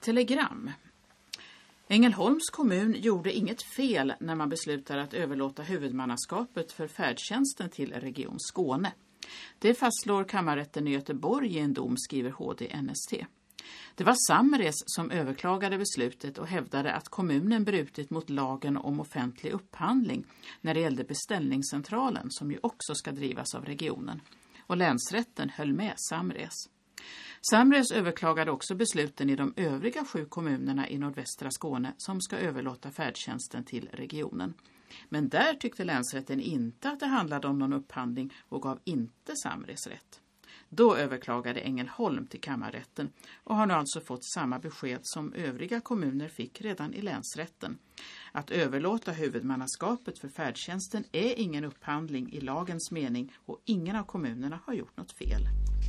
Telegram. Ängelholms kommun gjorde inget fel när man beslutade att överlåta huvudmannaskapet för färdtjänsten till Region Skåne. Det fastslår kammarrätten i Göteborg i en dom, skriver HD NST. Det var Samres som överklagade beslutet och hävdade att kommunen brutit mot lagen om offentlig upphandling när det gällde beställningscentralen, som ju också ska drivas av regionen. Och länsrätten höll med Samres. Samres överklagade också besluten i de övriga 7 kommunerna i nordvästra Skåne som ska överlåta färdtjänsten till regionen. Men där tyckte länsrätten inte att det handlade om någon upphandling och gav inte Samres rätt. Då överklagade Ängelholm till kammarrätten och har nu alltså fått samma besked som övriga kommuner fick redan i länsrätten. Att överlåta huvudmannaskapet för färdtjänsten är ingen upphandling i lagens mening och ingen av kommunerna har gjort något fel.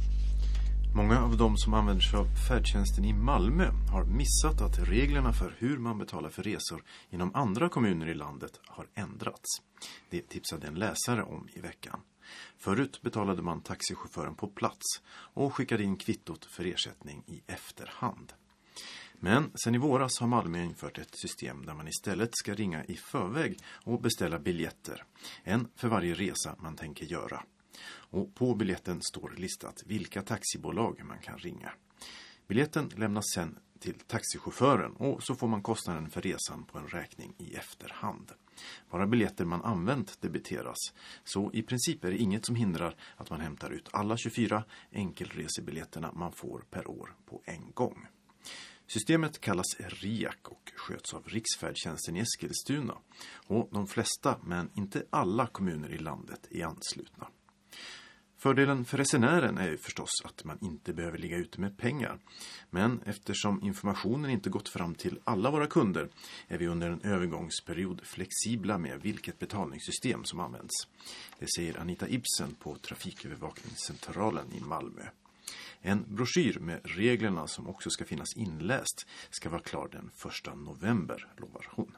Många av de som använder sig av färdtjänsten i Malmö har missat att reglerna för hur man betalar för resor inom andra kommuner i landet har ändrats. Det tipsade en läsare om i veckan. Förut betalade man taxichauffören på plats och skickade in kvittot för ersättning i efterhand. Men sen i våras har Malmö infört ett system där man istället ska ringa i förväg och beställa biljetter. En för varje resa man tänker göra. Och på biljetten står listat vilka taxibolag man kan ringa. Biljetten lämnas sen till taxichauffören och så får man kostnaden för resan på en räkning i efterhand. Bara biljetter man använt debiteras, så i princip är det inget som hindrar att man hämtar ut alla 24 enkelresebiljetterna man får per år på en gång. Systemet kallas RIAK och sköts av Riksfärdtjänsten i Eskilstuna och de flesta men inte alla kommuner i landet är anslutna. Fördelen för resenären är ju förstås att man inte behöver ligga ute med pengar. Men eftersom informationen inte gått fram till alla våra kunder är vi under en övergångsperiod flexibla med vilket betalningssystem som används. Det säger Anita Ibsen på Trafikövervakningscentralen i Malmö. En broschyr med reglerna som också ska finnas inläst ska vara klar den 1 november, lovar hon.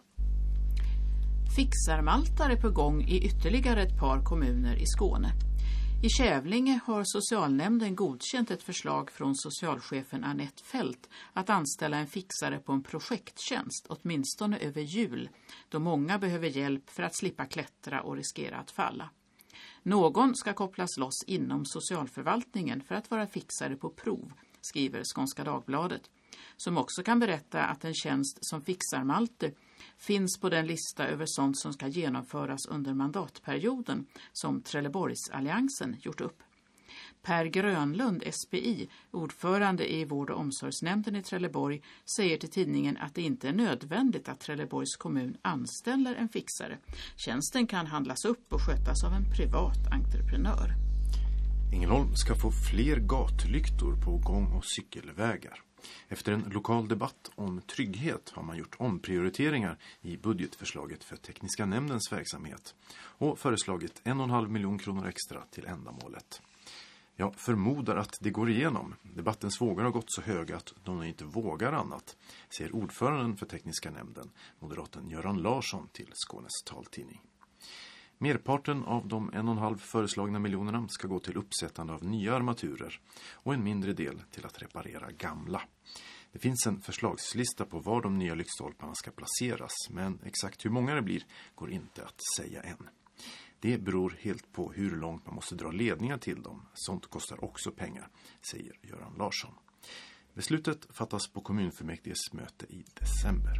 Fixarmaltare på gång i ytterligare ett par kommuner i Skåne. I Kävlinge har socialnämnden godkänt ett förslag från socialchefen Annette Fält att anställa en fixare på en projekttjänst, åtminstone över jul, då många behöver hjälp för att slippa klättra och riskera att falla. Någon ska kopplas loss inom socialförvaltningen för att vara fixare på prov, skriver Skånska Dagbladet, som också kan berätta att en tjänst som fixarmalte finns på den lista över sånt som ska genomföras under mandatperioden som Trelleborgsalliansen gjort upp. Per Grönlund, SPI, ordförande i vård- och omsorgsnämnden i Trelleborg, säger till tidningen att det inte är nödvändigt att Trelleborgs kommun anställer en fixare. Tjänsten kan handlas upp och skötas av en privat entreprenör. Ängelholm ska få fler gatlyktor på gång- och cykelvägar. Efter en lokal debatt om trygghet har man gjort omprioriteringar i budgetförslaget för tekniska nämndens verksamhet och föreslagit 1,5 miljon kronor extra till ändamålet. Jag förmodar att det går igenom. Debattens vågor har gått så höga att de inte vågar annat, säger ordföranden för tekniska nämnden, moderaten Göran Larsson till Skånes taltidning. Merparten av de 1,5 föreslagna miljonerna ska gå till uppsättande av nya armaturer och en mindre del till att reparera gamla. Det finns en förslagslista på var de nya lyktstolparna ska placeras, men exakt hur många det blir går inte att säga än. Det beror helt på hur långt man måste dra ledningar till dem. Sånt kostar också pengar, säger Göran Larsson. Beslutet fattas på kommunfullmäktiges möte i december.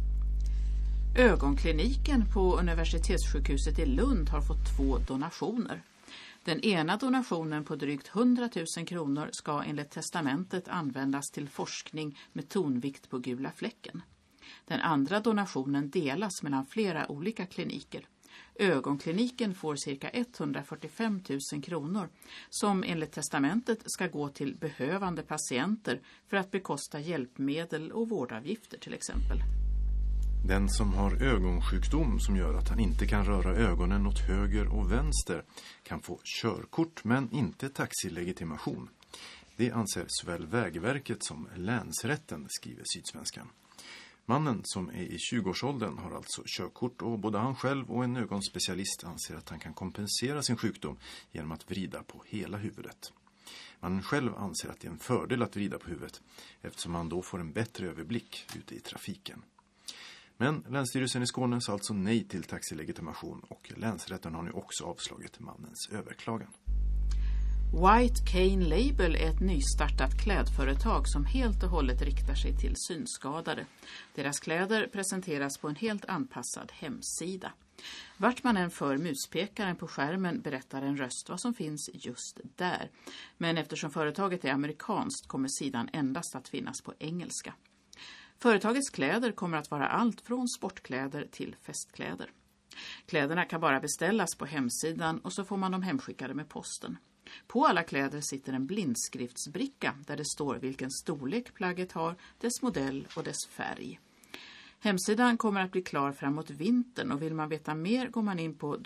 Ögonkliniken på Universitetssjukhuset i Lund har fått 2 donationer. Den ena donationen på drygt 100 000 kronor ska enligt testamentet användas till forskning med tonvikt på gula fläcken. Den andra donationen delas mellan flera olika kliniker. Ögonkliniken får cirka 145 000 kronor som enligt testamentet ska gå till behövande patienter för att bekosta hjälpmedel och vårdavgifter till exempel. Den som har ögonsjukdom som gör att han inte kan röra ögonen åt höger och vänster kan få körkort men inte taxilegitimation. Det anser såväl Vägverket som länsrätten, skriver Sydsvenskan. Mannen som är i 20-årsåldern har alltså körkort och både han själv och en ögonspecialist anser att han kan kompensera sin sjukdom genom att vrida på hela huvudet. Man själv anser att det är en fördel att vrida på huvudet eftersom man då får en bättre överblick ute i trafiken. Men Länsstyrelsen i Skåne sa alltså nej till taxilegitimation och länsrätten har nu också avslagit mannens överklagan. White Cane Label är ett nystartat klädföretag som helt och hållet riktar sig till synskadade. Deras kläder presenteras på en helt anpassad hemsida. Vart man än för muspekaren på skärmen berättar en röst vad som finns just där. Men eftersom företaget är amerikanskt kommer sidan endast att finnas på engelska. Företagets kläder kommer att vara allt från sportkläder till festkläder. Kläderna kan bara beställas på hemsidan och så får man dem hemskickade med posten. På alla kläder sitter en blindskriftsbricka där det står vilken storlek plagget har, dess modell och dess färg. Hemsidan kommer att bli klar framåt vintern och vill man veta mer går man in på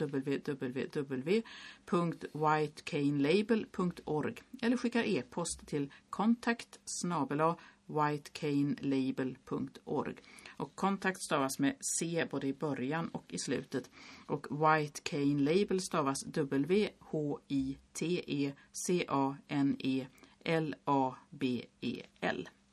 www.whitecanelabel.org eller skickar e-post till kontakt@whitecanelabel.org. Och kontakt stavas med C både i början och i slutet. Och White Cane Label stavas WHITECANELABEL.